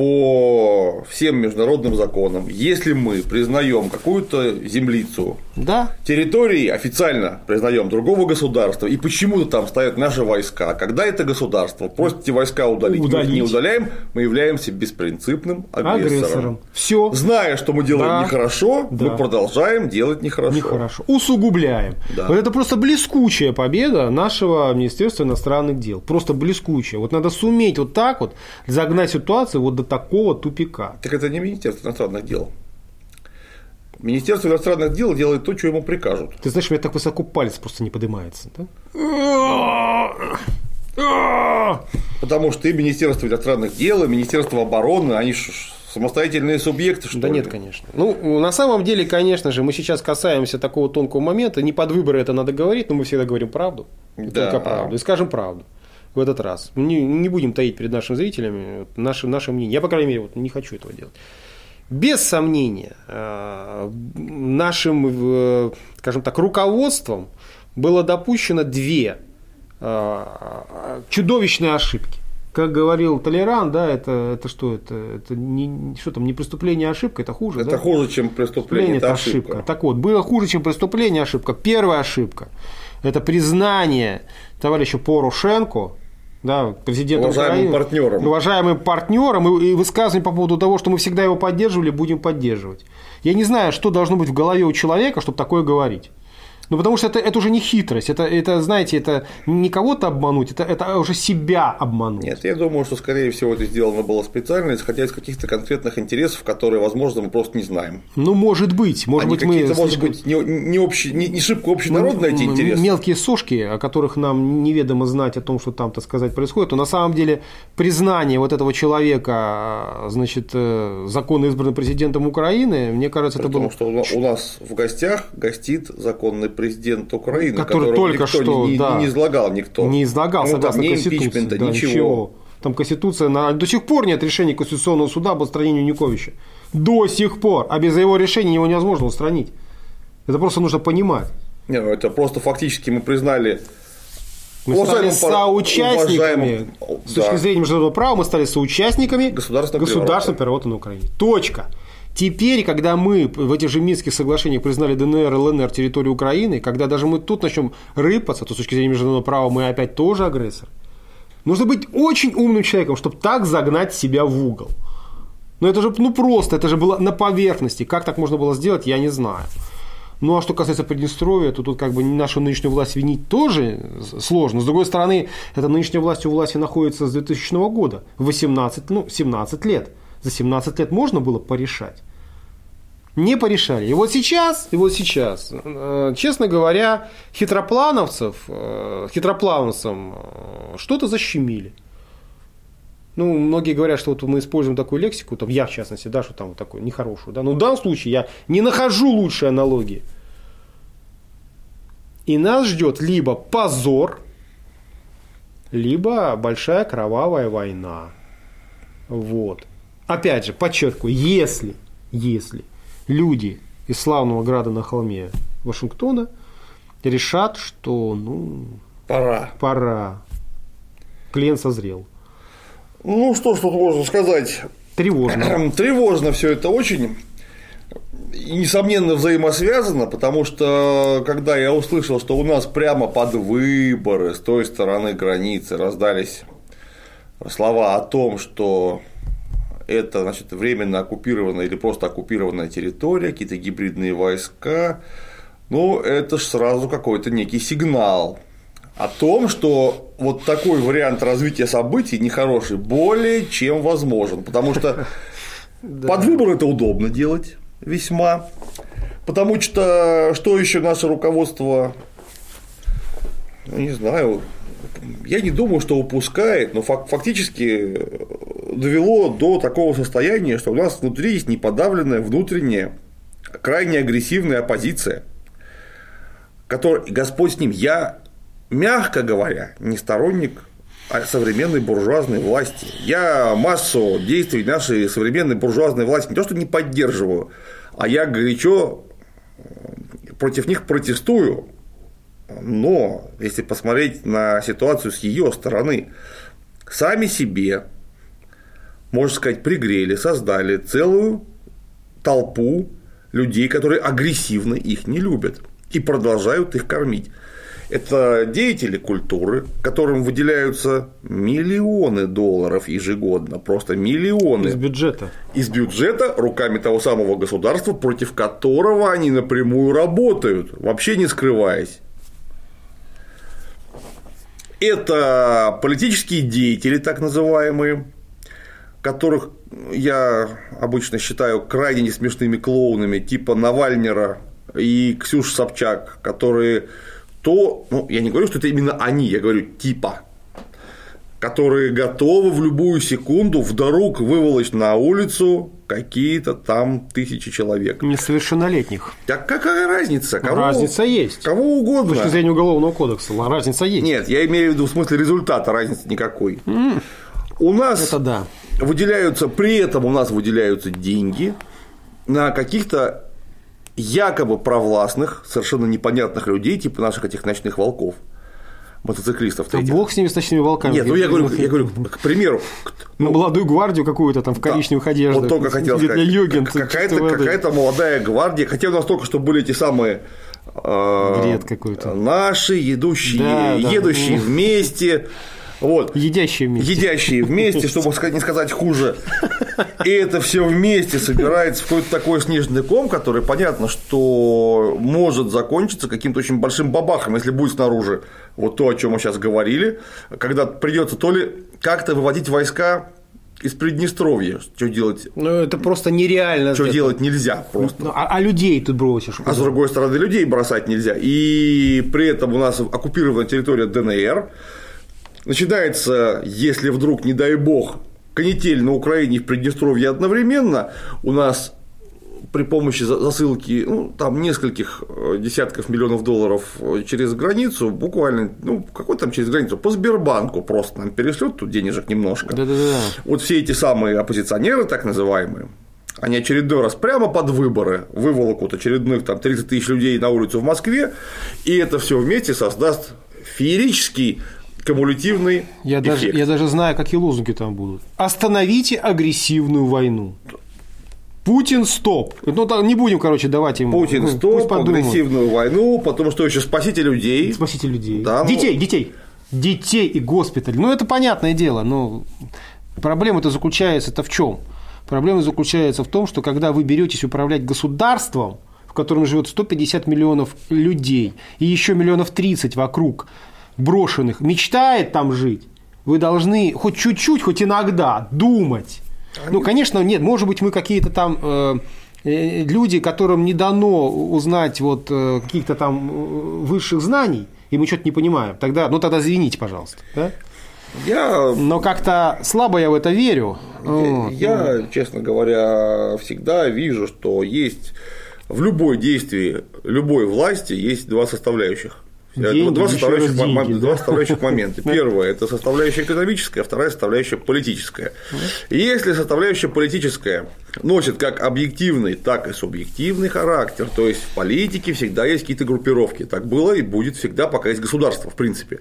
по всем международным законам, если мы признаем какую-то землицу, да, территории официально признаем другого государства, и почему-то там стоят наши войска, когда это государство просит эти войска удалить, мы их не удаляем, мы являемся беспринципным агрессором. Все. Зная, что мы делаем нехорошо, мы продолжаем делать нехорошо. Усугубляем. Да. Вот это просто блескучая победа нашего Министерства иностранных дел. Просто блескучая. Вот надо суметь вот так вот загнать ситуацию вот до такого тупика. Так это не Министерство иностранных дел. Министерство иностранных дел делает то, что ему прикажут. Ты знаешь, у меня так высоко палец просто не поднимается. Да? Потому что и Министерство иностранных дел, и Министерство обороны, они самостоятельные субъекты, что ли? Да нет, конечно. Ну, на самом деле, конечно же, мы сейчас касаемся такого тонкого момента. Не под выборы это надо говорить, но мы всегда говорим правду. Да. Только правду. И скажем правду. В этот раз. Не будем таить перед нашими зрителями наше мнение. Я, по крайней мере, не хочу этого делать. Без сомнения, нашим, скажем так, руководством было допущено две чудовищные ошибки. Как говорил Толеран, да, это что? Это не, что там, не преступление, а ошибка, это хуже. Это хуже, чем преступление, это ошибка. Так вот, было хуже, чем преступление, ошибка. Первая ошибка – это признание товарища Порошенко, да, президентом уважаемым партнером и высказывание по поводу того, что мы всегда его поддерживали, будем поддерживать. Я не знаю, что должно быть в голове у человека, чтобы такое говорить. Ну, потому что это уже не хитрость, это, знаете, это не кого-то обмануть, это уже себя обмануть. Нет, я думаю, что, скорее всего, это сделано было специально, исходя из каких-то конкретных интересов, которые, возможно, мы просто не знаем. Ну, может быть мы… Может быть, не шибко общенародные эти интересы. Мелкие сошки, о которых нам неведомо знать о том, что там, так сказать, происходит, то на самом деле признание вот этого человека, значит, законно избранным президентом Украины, мне кажется, это было… Потому что у нас в гостях гостит законный президент Украины, который только что не излагал никто. Не излагал, согласно Конституции. Да, ничего. Там Конституция, до сих пор нет решения Конституционного суда об устранении Януковича. До сих пор. А без его решения его невозможно устранить. Это просто нужно понимать. Нет, это просто фактически мы признали. Мы стали соучастниками, с точки зрения международного права, мы стали соучастниками государственного переворота на Украине. Точка. Теперь, когда мы в этих же Минских соглашениях признали ДНР и ЛНР территорию Украины, когда даже мы тут начнем рыпаться, то с точки зрения международного права мы опять тоже агрессор. Нужно быть очень умным человеком, чтобы так загнать себя в угол. Ну, это же, ну, просто, это же было на поверхности. Как так можно было сделать, я не знаю. Ну, а что касается Приднестровья, то тут как бы нашу нынешнюю власть винить тоже сложно. С другой стороны, эта нынешняя власть у власти находится с 2000 года. 17 лет. За 17 лет можно было порешать? Не порешали. И вот сейчас, честно говоря, хитроплановцам что-то защемили. Ну, многие говорят, что вот мы используем такую лексику, там, я в частности, да, что там вот такую нехорошую. Да? Но в данном случае я не нахожу лучшей аналогии. И нас ждет либо позор, либо большая кровавая война. Вот. Опять же, подчеркиваю, если люди из славного града на холме Вашингтона решат, что, пора. Клиент созрел. Ну, что ж тут можно сказать? Тревожно. Тревожно все это очень. И, несомненно, взаимосвязано, потому что, когда я услышал, что у нас прямо под выборы с той стороны границы раздались слова о том, что это, значит, временно оккупированная или просто оккупированная территория, какие-то гибридные войска, ну, это ж сразу какой-то некий сигнал о том, что вот такой вариант развития событий нехороший более чем возможен, потому что под выбор это удобно делать весьма, потому что еще наше руководство, не знаю, я не думаю, что упускает, но фактически довело до такого состояния, что у нас внутри есть неподавленная внутренняя, крайне агрессивная оппозиция, которая, Господь с ним, я, мягко говоря, не сторонник современной буржуазной власти. Я массу действий нашей современной буржуазной власти не то что не поддерживаю, а я горячо против них протестую. Но если посмотреть на ситуацию с ее стороны, сами себе, можно сказать, пригрели, создали целую толпу людей, которые агрессивно их не любят и продолжают их кормить. Это деятели культуры, которым выделяются миллионы долларов ежегодно, просто миллионы. Из бюджета. Из бюджета руками того самого государства, против которого они напрямую работают, вообще не скрываясь. Это политические деятели, так называемые, которых я обычно считаю крайне несмешными клоунами, типа Навальнера и Ксюши Собчак, которые я не говорю, что это именно они, я говорю типа, которые готовы в любую секунду вдруг выволочь на улицу какие-то там тысячи человек. Несовершеннолетних. Так какая разница? Разница есть. Кого угодно. С точки зрения Уголовного кодекса разница есть. Нет, я имею в виду в смысле результата, разницы никакой. У нас это да. При этом у нас выделяются деньги на каких-то якобы провластных, совершенно непонятных людей, типа наших этих ночных волков, мотоциклистов. Бог с ними, с ночными волками. Нет, я говорю, к примеру. Молодую гвардию какую-то там в коричневых одеждах. Вот только хотел сказать. Какая-то молодая гвардия, хотя у нас только что были эти самые бред какой-то. Наши, едущие вместе. Вот. Едящие вместе, чтобы не сказать хуже. И это все вместе собирается в какой-то такой снежный ком, который понятно, что может закончиться каким-то очень большим бабахом, если будет снаружи вот то, о чем мы сейчас говорили, когда придется то ли как-то выводить войска из Приднестровья. Что делать? Ну, это просто нереально. Что делать нельзя просто. А людей тут бросишь? А с другой стороны, людей бросать нельзя. И при этом у нас оккупирована территория ДНР. Начинается, если вдруг, не дай бог, канитель на Украине и в Приднестровье одновременно, у нас при помощи засылки там нескольких десятков миллионов долларов через границу, буквально, какой там через границу, по Сбербанку просто нам перешлют тут денежек немножко. Да-да-да. Вот все эти самые оппозиционеры, так называемые, они очередной раз прямо под выборы выволокут очередных там 30 тысяч людей на улицу в Москве, и это все вместе создаст феерический кумулятивный эффект. Я даже знаю, какие лозунги там будут. Остановите агрессивную войну. Путин стоп. Не будем, давать ему. Путин стоп, агрессивную войну, потому что еще спасите людей. Спасите людей. Да, Детей и госпиталь. Это понятное дело, но проблема-то заключается в чем? Проблема заключается в том, что когда вы беретесь управлять государством, в котором живет 150 миллионов людей, и еще миллионов 30 вокруг брошенных, мечтает там жить, вы должны хоть чуть-чуть, хоть иногда думать. Ну, конечно, нет, может быть, мы какие-то там люди, которым не дано узнать вот каких-то там высших знаний, и мы что-то не понимаем. Тогда извините, пожалуйста. Да? Но как-то слабо я в это верю. Я, честно говоря, всегда вижу, что есть в любой действии, любой власти есть два составляющих. Деньги, два составляющих момента. Первое – это составляющая экономическая, вторая – составляющая политическая. И если составляющая политическая носит как объективный, так и субъективный характер, то есть в политике всегда есть какие-то группировки. Так было и будет всегда, пока есть государство, в принципе.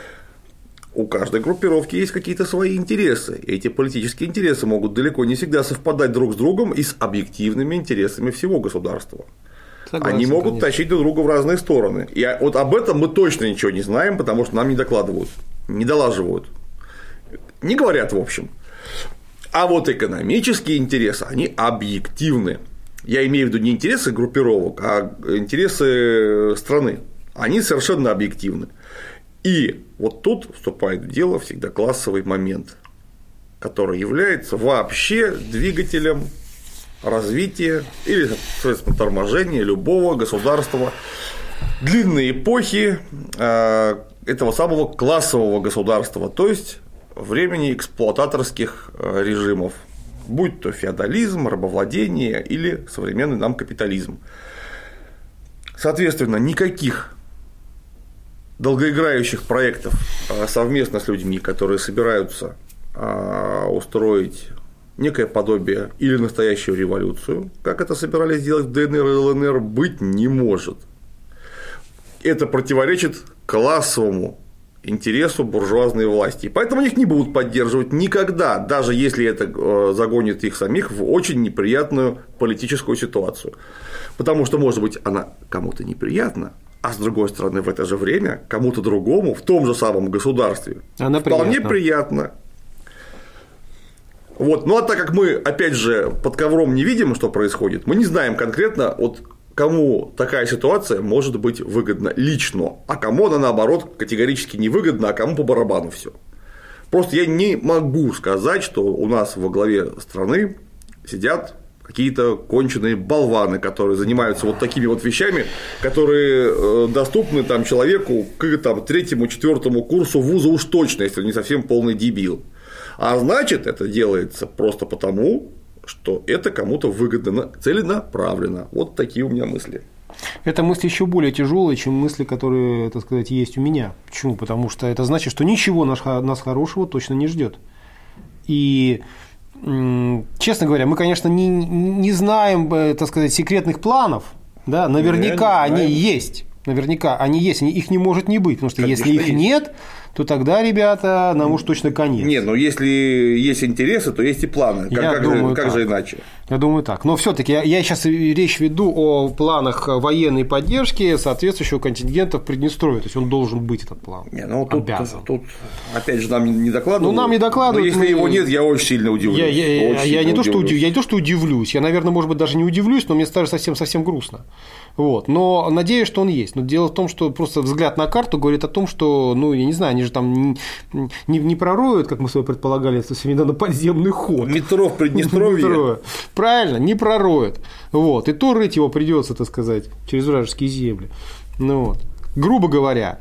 У каждой группировки есть какие-то свои интересы. И эти политические интересы могут далеко не всегда совпадать друг с другом и с объективными интересами всего государства. Согласен, они могут тащить друг друга в разные стороны. И вот об этом мы точно ничего не знаем, потому что нам не докладывают, не долаживают, не говорят в общем. А вот экономические интересы, они объективны. Я имею в виду не интересы группировок, а интересы страны. Они совершенно объективны. И вот тут вступает в дело всегда классовый момент, который является вообще двигателем развития или, соответственно, торможения любого государства длинной эпохи этого самого классового государства, то есть времени эксплуататорских режимов, будь то феодализм, рабовладение или современный нам капитализм. Соответственно, никаких долгоиграющих проектов совместно с людьми, которые собираются устроить некое подобие или настоящую революцию, как это собирались делать в ДНР и ЛНР, быть не может. Это противоречит классовому интересу буржуазной власти. И поэтому их не будут поддерживать никогда, даже если это загонит их самих в очень неприятную политическую ситуацию. Потому что, может быть, она кому-то неприятна, а с другой стороны, в это же время кому-то другому в том же самом государстве она вполне приятна. Вот. Ну а так как мы, опять же, под ковром не видим, что происходит, мы не знаем конкретно, вот кому такая ситуация может быть выгодна лично, а кому она, наоборот, категорически невыгодна, а кому по барабану все. Просто я не могу сказать, что у нас во главе страны сидят какие-то конченые болваны, которые занимаются вот такими вот вещами, которые доступны там человеку к там, 3-4 курсу вуза уж точно, если не совсем полный дебил. А значит, это делается просто потому, что это кому-то выгодно, целенаправленно. Вот такие у меня мысли. Эта мысль еще более тяжелая, чем мысли, которые, так сказать, есть у меня. Почему? Потому что это значит, что ничего нас хорошего точно не ждет. И, честно говоря, мы, конечно, не знаем, так сказать, секретных планов. Да? Наверняка они есть. Наверняка они есть, их не может не быть, потому что конечно, если их нет, то тогда, ребята, нам уж точно конец. Не, но если есть интересы, то есть и планы. Как же иначе? Я думаю так. Но все-таки я сейчас речь веду о планах военной поддержки соответствующего контингента в Приднестровье. То есть он должен быть, этот план. Не, ну тут опять же нам не докладывают. Ну, нам не докладывают. Но если его нет, я очень сильно удивлюсь. Я не то, что удивлюсь. Я, наверное, может быть, даже не удивлюсь, но мне даже совсем грустно. Вот. Но надеюсь, что он есть. Но дело в том, что просто взгляд на карту говорит о том, что, ну, я не знаю, они же там не пророют, как мы с вами предполагали, совсем недавно подземный ход. Метро в Приднестровье. Правильно, не пророют. Вот. И то рыть его придется, так сказать, через вражеские земли. Ну, вот. Грубо говоря,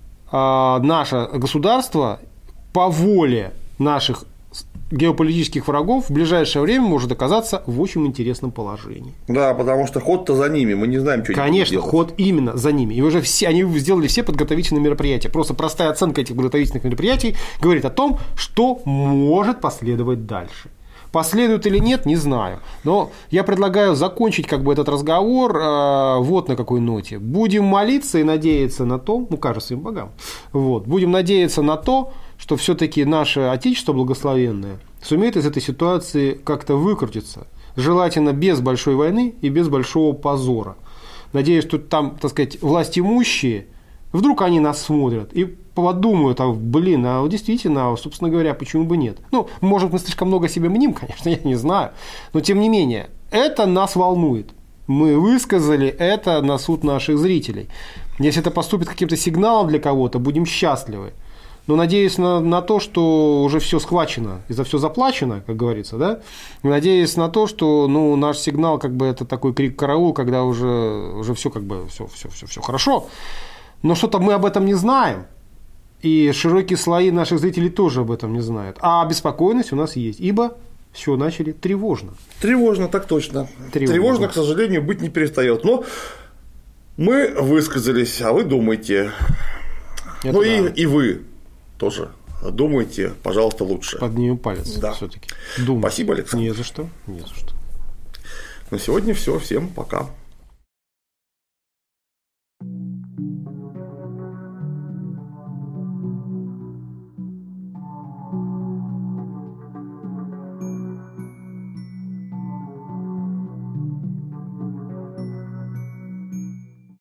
наше государство по воле наших геополитических врагов в ближайшее время может оказаться в очень интересном положении. Да, потому что ход-то за ними, мы не знаем, что они будут делать. Конечно, ход именно за ними. И уже они сделали все подготовительные мероприятия. Просто простая оценка этих подготовительных мероприятий говорит о том, что может последовать дальше. Последует или нет, не знаю. Но я предлагаю закончить как бы этот разговор вот на какой ноте. Будем молиться и надеяться на то, ну, кажется, своим богам, вот, будем надеяться на то, что все-таки наше Отечество благословенное сумеет из этой ситуации как-то выкрутиться, желательно без большой войны и без большого позора. Надеюсь, что там, так сказать, властимущие Вдруг они нас смотрят и подумают, а действительно, собственно говоря, почему бы нет? Ну, может, мы слишком много себе мним, конечно, я не знаю, но тем не менее, это нас волнует. Мы высказали это на суд наших зрителей. Если это поступит каким-то сигналом для кого-то, будем счастливы. Но надеюсь на то, что уже все схвачено и за все заплачено, как говорится, да? Надеюсь на то, что наш сигнал это такой крик караул, когда уже все все хорошо. Но что-то мы об этом не знаем. И широкие слои наших зрителей тоже об этом не знают. А обеспокоенность у нас есть, ибо все начали тревожно. Тревожно, так точно. Тревожно, к сожалению, быть не перестает. Но мы высказались, а вы думаете. Это и вы тоже думайте, пожалуйста, лучше. Поднимем палец, да. Все-таки. Спасибо, Александр. Не за что. На сегодня все. Всем пока.